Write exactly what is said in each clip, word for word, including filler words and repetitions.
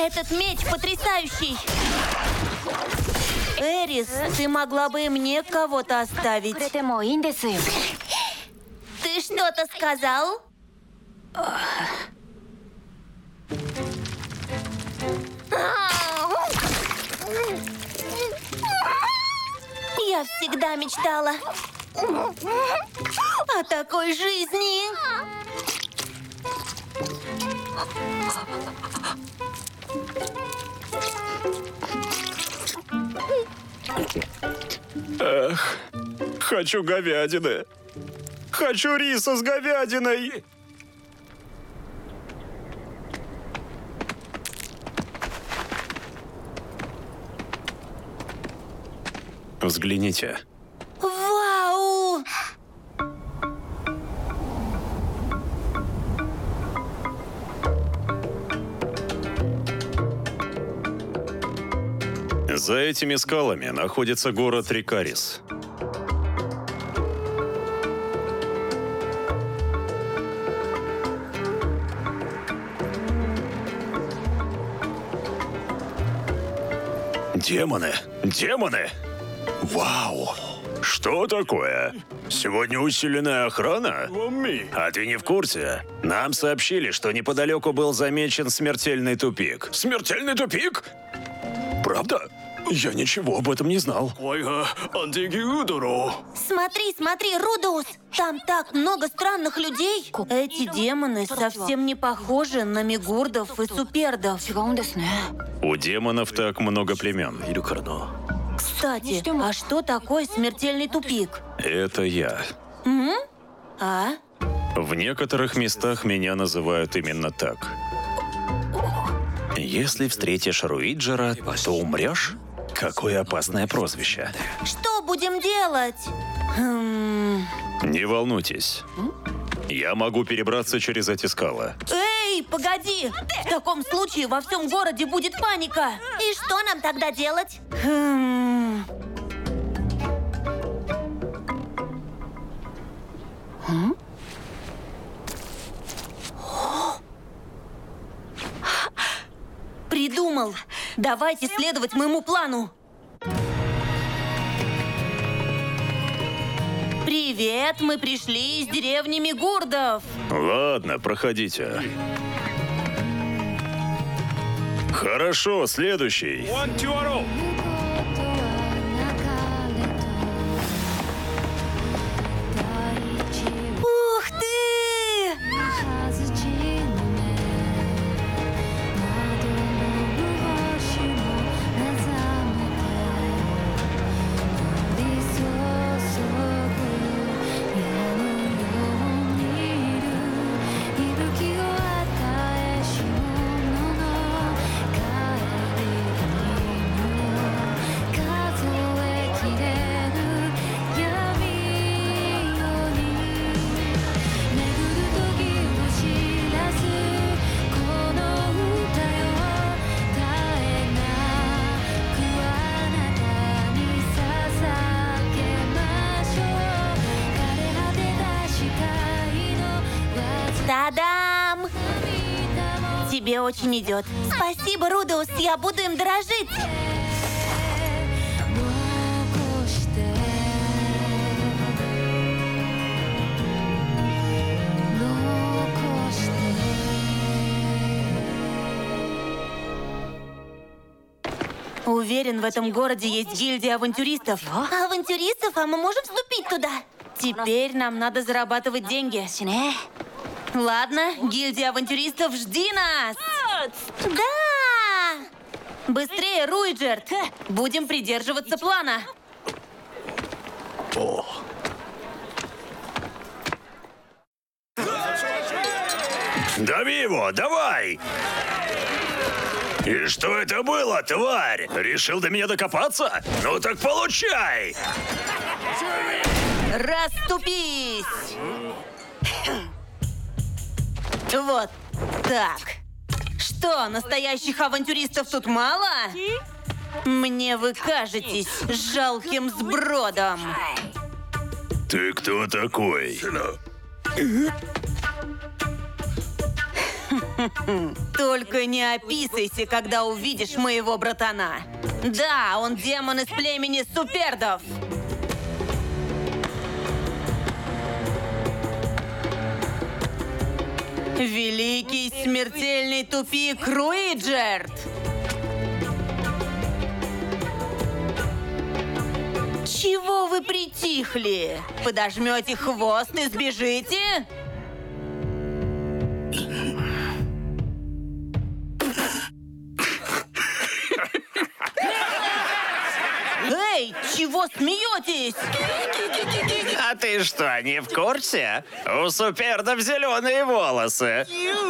Этот меч потрясающий! Эрис, ты могла бы и мне кого-то оставить. Ты что-то сказал? Я всегда мечтала о такой жизни. Эх, хочу говядины. Хочу риса с говядиной. Взгляните. Вау! За этими скалами находится город Рикарис. Демоны! Демоны! Вау! Что такое? Сегодня усиленная охрана? А ты не в курсе? Нам сообщили, что неподалеку был замечен смертельный тупик. Смертельный тупик? Правда? Я ничего об этом не знал. Смотри, смотри, Рудоус! Там так много странных людей. Эти демоны совсем не похожи на мигурдов и супердов. У демонов так много племен. Кстати, а что такое смертельный тупик? Это я. М? А? В некоторых местах меня называют именно так. Если встретишь Руиджера, то умрешь? Какое опасное прозвище. Что будем делать? Хм... Не волнуйтесь. Я могу перебраться через эти скалы. Эй, погоди! В таком случае во всем городе будет паника. И что нам тогда делать? Хм... М? Придумал! Давайте следовать моему плану! Привет! Мы пришли из деревни Мигурдов! Ладно, проходите. Хорошо, следующий. Ух ты! Та-дам! Тебе очень идет. Спасибо, Рудоус, я буду им дорожить. Уверен, в этом городе есть гильдия авантюристов. Авантюристов? А мы можем вступить туда? Теперь нам надо зарабатывать деньги. Ладно, гильдия авантюристов, жди нас! Да! Быстрее, Руиджерт! Будем придерживаться плана. О. Дави его, давай! И что это было, тварь? Решил до меня докопаться? Ну так получай! Расступись! Вот так. Что, настоящих авантюристов тут мало? Мне вы кажетесь жалким сбродом. Ты кто такой? Только не описывайся, когда увидишь моего братана. Да, он демон из племени Супердов. Великий смертельный тупик Руиджерт. Чего вы притихли? Подожмете хвост и сбежите? Эй, чего смеетесь? А ты что, не в курсе? У Супердов зеленые волосы.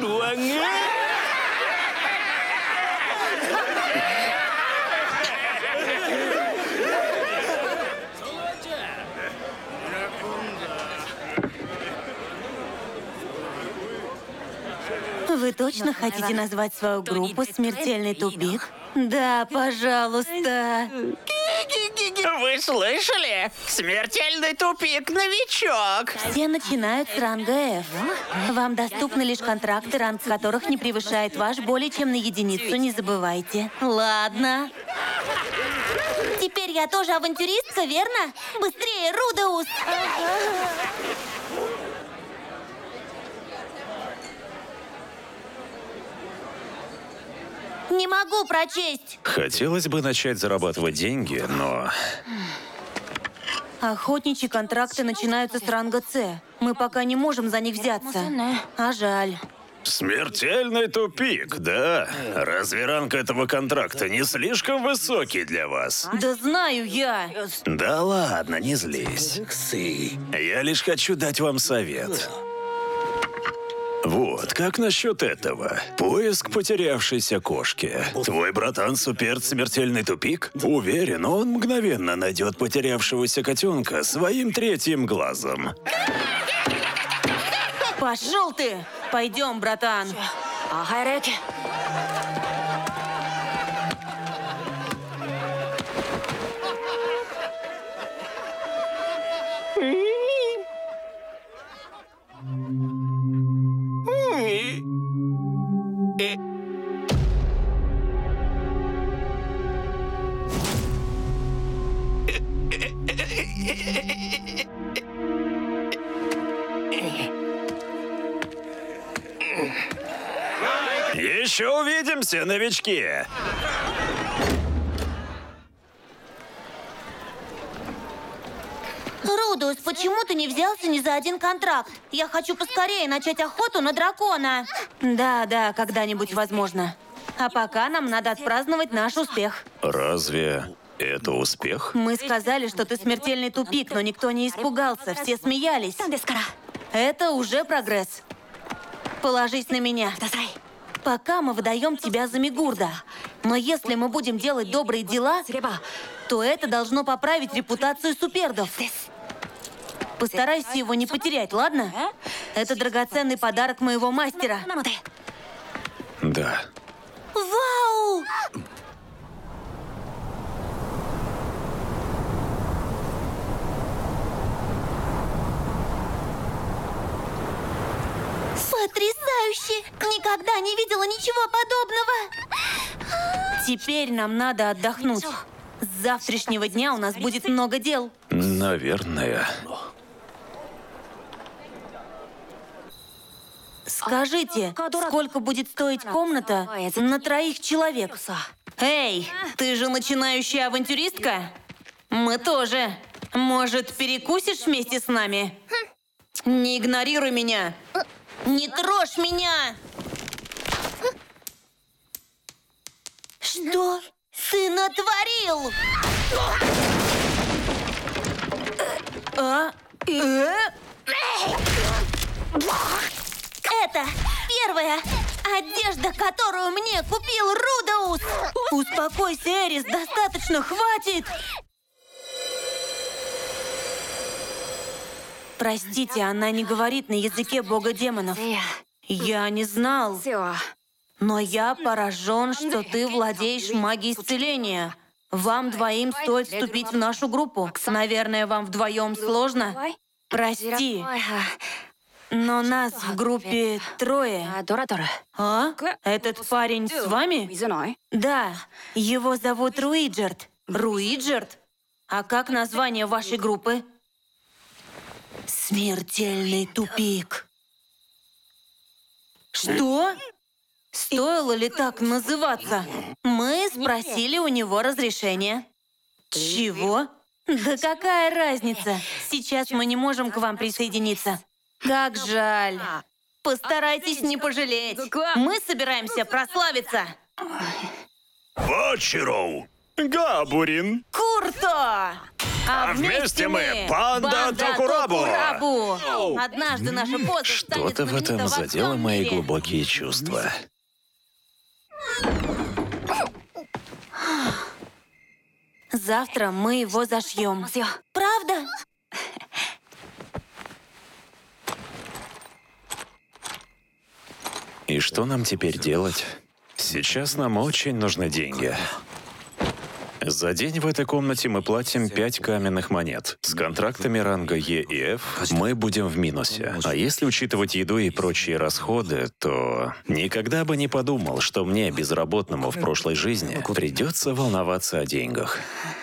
Вы точно хотите назвать свою группу «Смертельный тупик»? Да, пожалуйста. Вы слышали? Смертельный тупик, новичок. Все начинают с ранга F. Вам доступны лишь контракты, ранг которых не превышает ваш более чем на единицу, не забывайте. Ладно. Теперь я тоже авантюристка, верно? Быстрее, Рудеус! Не могу прочесть. Хотелось бы начать зарабатывать деньги, но... Охотничьи контракты начинаются с ранга С. Мы пока не можем за них взяться. А жаль. Смертельный тупик, да? Разве ранг этого контракта не слишком высокий для вас? Да знаю я. Да ладно, не злись. Я лишь хочу дать вам совет. Вот, как насчет этого? Поиск потерявшейся кошки. Твой братан Суперд смертельный тупик? Уверен, он мгновенно найдет потерявшегося котенка своим третьим глазом. Пошел ты! Пойдем, братан. Еще увидимся, новички! Рудеус, почему ты не взялся ни за один контракт? Я хочу поскорее начать охоту на дракона. Да, да, когда-нибудь возможно. А пока нам надо отпраздновать наш успех. Разве это успех? Мы сказали, что ты смертельный тупик, но никто не испугался, все смеялись. Это уже прогресс. Положись на меня. Пока мы выдаем тебя за Мигурда. Но если мы будем делать добрые дела, то это должно поправить репутацию Супердов. Постарайся его не потерять, ладно? Это драгоценный подарок моего мастера. Да. Вау! Потрясающе! Никогда не видела ничего подобного! Теперь нам надо отдохнуть. С завтрашнего дня у нас будет много дел. Наверное. Скажите, сколько будет стоить комната на троих человек? Эй, ты же начинающая авантюристка? Мы тоже. Может, перекусишь вместе с нами? Не игнорируй меня. Не трожь меня! Что ты натворил? А? Э? Это первая одежда, которую мне купил Рудеус. Успокойся, Эрис, достаточно, хватит. Простите, она не говорит на языке бога демонов. Я не знал. Но я поражен, что ты владеешь магией исцеления. Вам двоим стоит вступить в нашу группу. Наверное, вам вдвоем сложно? Прости. Но нас в группе трое. А? Этот парень с вами? Да, его зовут Руиджерт. Руиджерт? А как название вашей группы? Смертельный тупик. Что? Стоило ли так называться? Мы спросили у него разрешения. Чего? Да какая разница? Сейчас мы не можем к вам присоединиться. Как жаль. Постарайтесь не пожалеть. Мы собираемся прославиться. Вачироу! Габурин! Курто! А, А вместе мы Банда Токурабу! Токурабу! Однажды наша поза станет Что-то в этом знаменита во задело всем мои мире. глубокие чувства. Завтра мы его зашьем. Правда? И что нам теперь делать? Сейчас нам очень нужны деньги. За день в этой комнате мы платим пять каменных монет. С контрактами ранга Е и Ф мы будем в минусе. А если учитывать еду и прочие расходы, то никогда бы не подумал, что мне, безработному в прошлой жизни, придется волноваться о деньгах.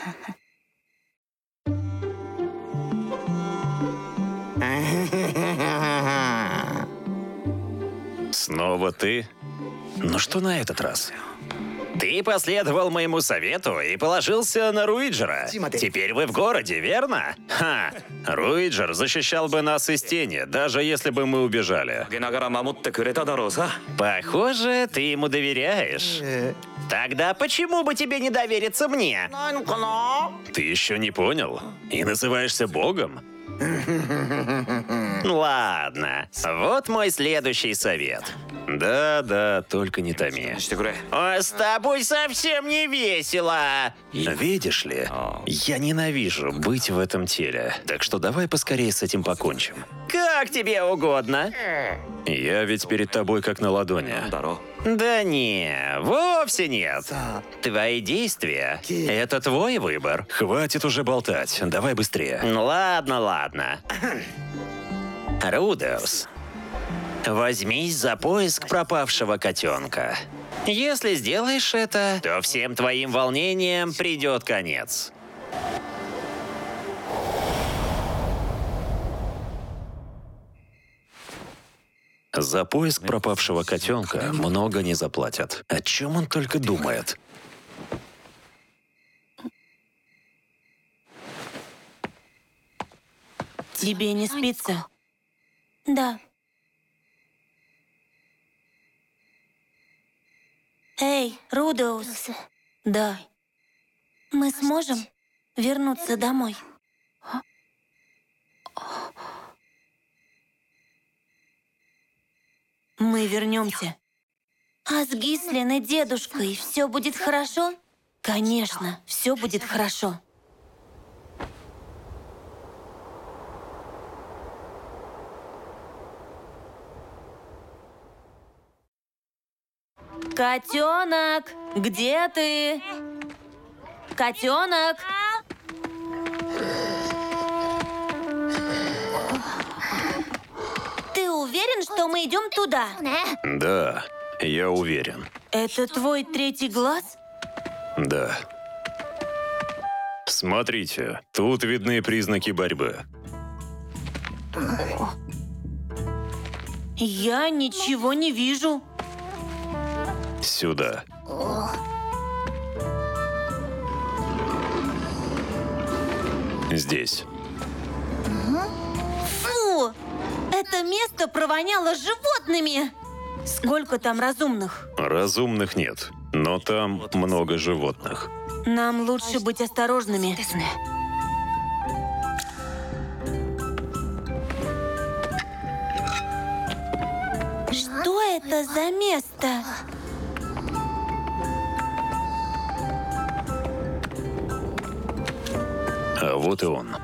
Снова ты? Ну что на этот раз? Ты последовал моему совету и положился на Руиджера. Теперь вы в городе, верно? Ха! Руиджер защищал бы нас из тени, даже если бы мы убежали. Похоже, ты ему доверяешь. Тогда почему бы тебе не довериться мне? Ты еще не понял? И называешься богом? Ладно, вот мой следующий совет. Да-да, только не томи. А с тобой совсем не весело. Видишь ли, я ненавижу быть в этом теле. Так что давай поскорее с этим покончим. Как тебе угодно. Я ведь перед тобой как на ладони. Да не, вовсе нет. Твои действия — это твой выбор. Хватит уже болтать, давай быстрее. Ладно, ладно. Рудеус, возьмись за поиск пропавшего котенка. Если сделаешь это, то всем твоим волнениям придет конец. За поиск пропавшего котенка много не заплатят. О чем он только думает? Тебе не спится? Да. Эй, Рудеус. Да. Мы сможем вернуться домой? Мы вернемся. А с Гислин и дедушкой все будет хорошо? Конечно, все будет хорошо. Котенок, где ты? Котенок! Ты уверен, что мы идем туда? Да, я уверен. Это твой третий глаз? Да. Смотрите, тут видны признаки борьбы. Я ничего не вижу. Сюда. Здесь. Фу! Это место провоняло животными! Сколько там разумных? Разумных нет, но там много животных. Нам лучше быть осторожными. Что это за место? А вот и он.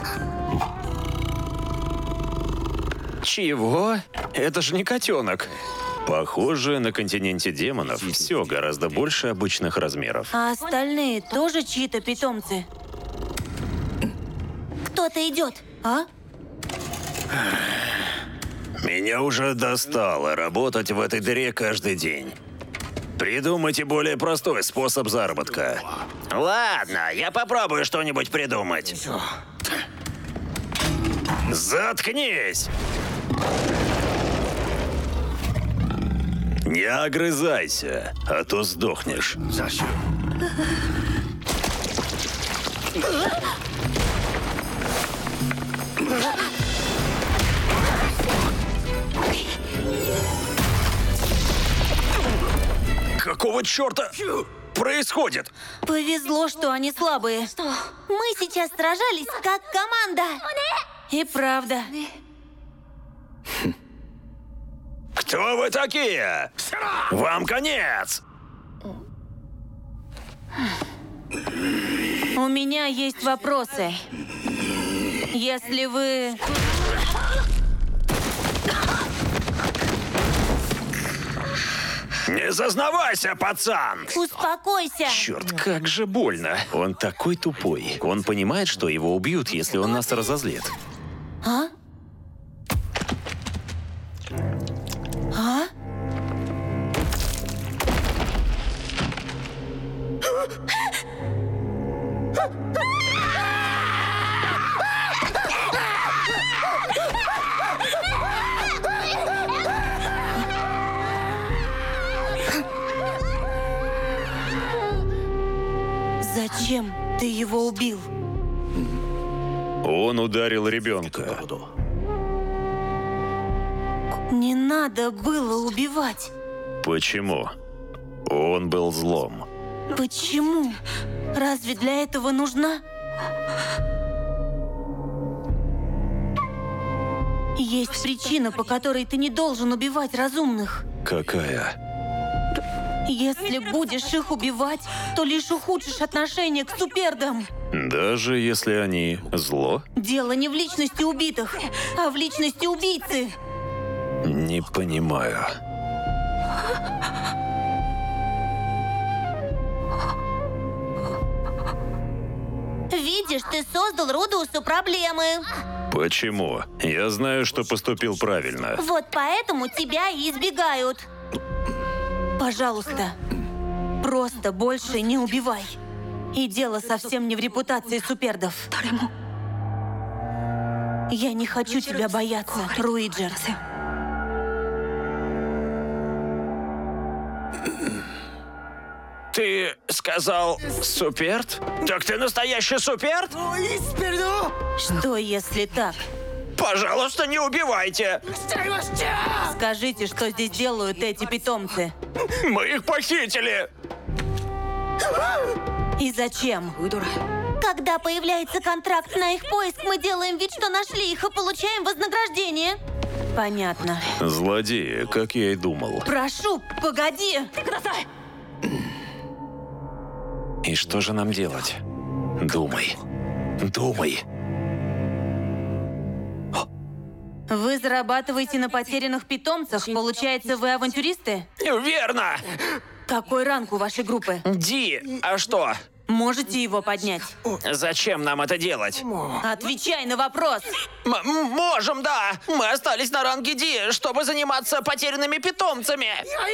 Чего? Это же не котенок. Похоже, на континенте демонов все гораздо больше обычных размеров. А остальные тоже чьи-то питомцы? Кто-то идет, а? Меня уже достало работать в этой дыре каждый день. Придумайте более простой способ заработка. Ладно, я попробую что-нибудь придумать. Заткнись! Не огрызайся, а то сдохнешь. Какого черта происходит? Повезло, что они слабые. Мы сейчас сражались как команда. И правда. Кто вы такие? Вам конец! У меня есть вопросы. Если вы... Не зазнавайся, пацан! Успокойся. Черт, как же больно. Он такой тупой. Он понимает, что его убьют, если он нас разозлит. А? А? Зачем ты его убил? Он ударил ребенка. Не надо было убивать. Почему? Он был злом. Почему? Разве для этого нужна? Есть причина, по которой ты не должен убивать разумных. Какая? Если будешь их убивать, то лишь ухудшишь отношение к супердам. Даже если они зло? Дело не в личности убитых, а в личности убийцы. Не понимаю. Видишь, ты создал Рудеусу проблемы. Почему? Я знаю, что поступил правильно. Вот поэтому тебя и избегают. Пожалуйста, просто больше не убивай. И дело совсем не в репутации супердов. Я не хочу тебя бояться, Руиджер. Ты сказал суперд? Так ты настоящий суперд? Что, если так? Пожалуйста, не убивайте! Скажите, что здесь делают эти питомцы? Мы их похитили! И зачем? Когда появляется контракт на их поиск, мы делаем вид, что нашли их и получаем вознаграждение. Понятно. Злодеи, как я и думал. Прошу, погоди! И что же нам делать? Думай. Думай. Вы зарабатываете на потерянных питомцах? Получается, вы авантюристы? Верно! Какой ранг у вашей группы? Ди, а что? Можете его поднять? Зачем нам это делать? Отвечай на вопрос! М можем, да! Мы остались на ранге Ди, чтобы заниматься потерянными питомцами!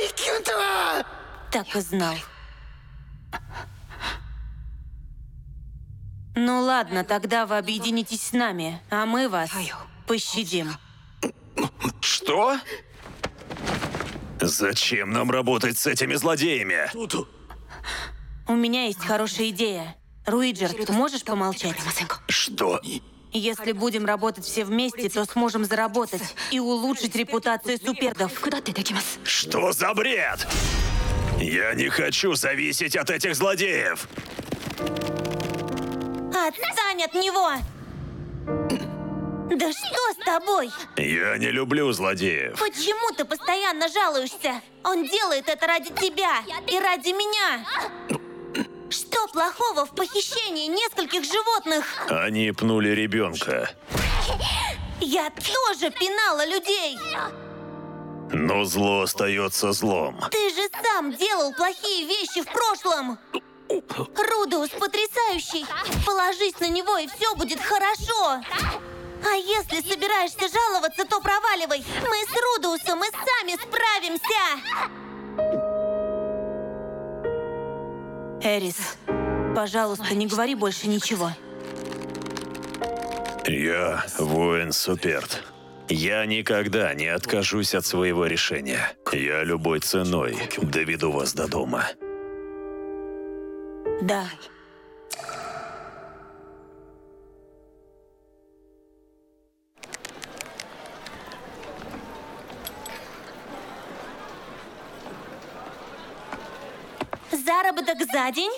Так и знал. Ну ладно, тогда вы объединитесь с нами, а мы вас пощадим. Что? Зачем нам работать с этими злодеями? У меня есть хорошая идея. Руиджер, можешь помолчать? Что? Если будем работать все вместе, то сможем заработать и улучшить репутацию супердов. Что за бред? Я не хочу зависеть от этих злодеев. Отстань от него! Да что с тобой? Я не люблю злодеев. Почему ты постоянно жалуешься? Он делает это ради тебя и ради меня. Что плохого в похищении нескольких животных? Они пнули ребенка. Я тоже пинала людей. Но зло остается злом. Ты же сам делал плохие вещи в прошлом. Рудеус потрясающий. Положись на него, и все будет хорошо. А если собираешься жаловаться, то проваливай. Мы с Рудоусом и сами справимся. Эрис, пожалуйста, не говори больше ничего. Я воин Суперт. Я никогда не откажусь от своего решения. Я любой ценой доведу вас до дома. Да. Заработок за день?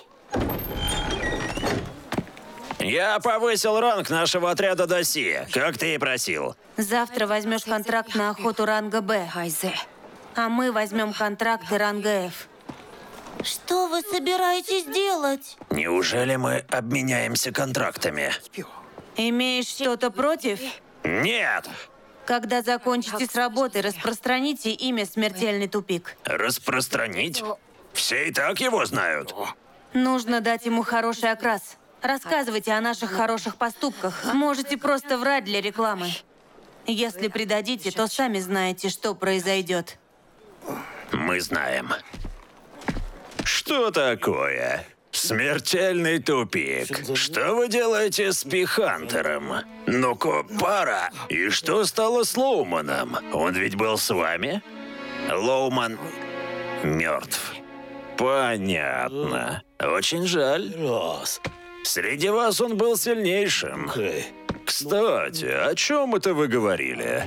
Я повысил ранг нашего отряда до Си, как ты и просил. Завтра возьмешь контракт на охоту ранга Б. А мы возьмем контракты ранга Ф. Что вы собираетесь делать? Неужели мы обменяемся контрактами? Имеешь что-то против? Нет! Когда закончите с работой, распространите имя «Смертельный тупик». Распространить? Все и так его знают. Нужно дать ему хороший окрас. Рассказывайте о наших хороших поступках. Можете просто врать для рекламы. Если предадите, то сами знаете, что произойдет. Мы знаем. Что такое? Смертельный тупик. Что вы делаете с Пихантером? Ну-ка, пара. И что стало с Лоуманом? Он ведь был с вами? Лоуман мертв. Понятно. Очень жаль. Среди вас он был сильнейшим. Кстати, о чем это вы говорили?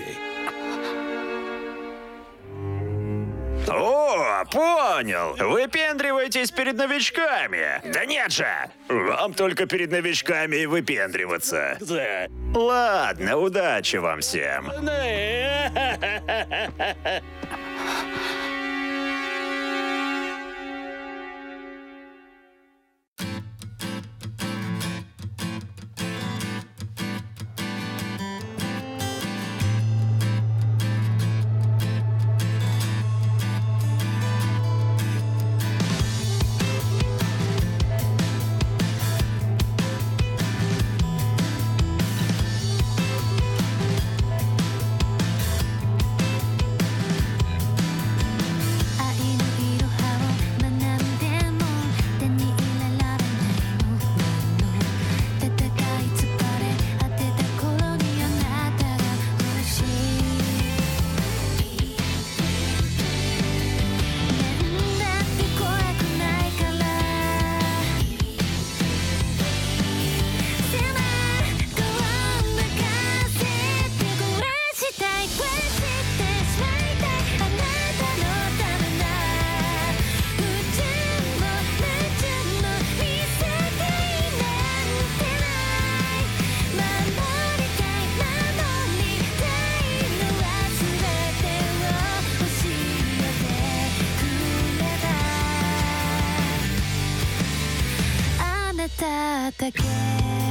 О, понял. Выпендриваетесь перед новичками. Да нет же. Вам только перед новичками и выпендриваться. Ладно, удачи вам всем. だけ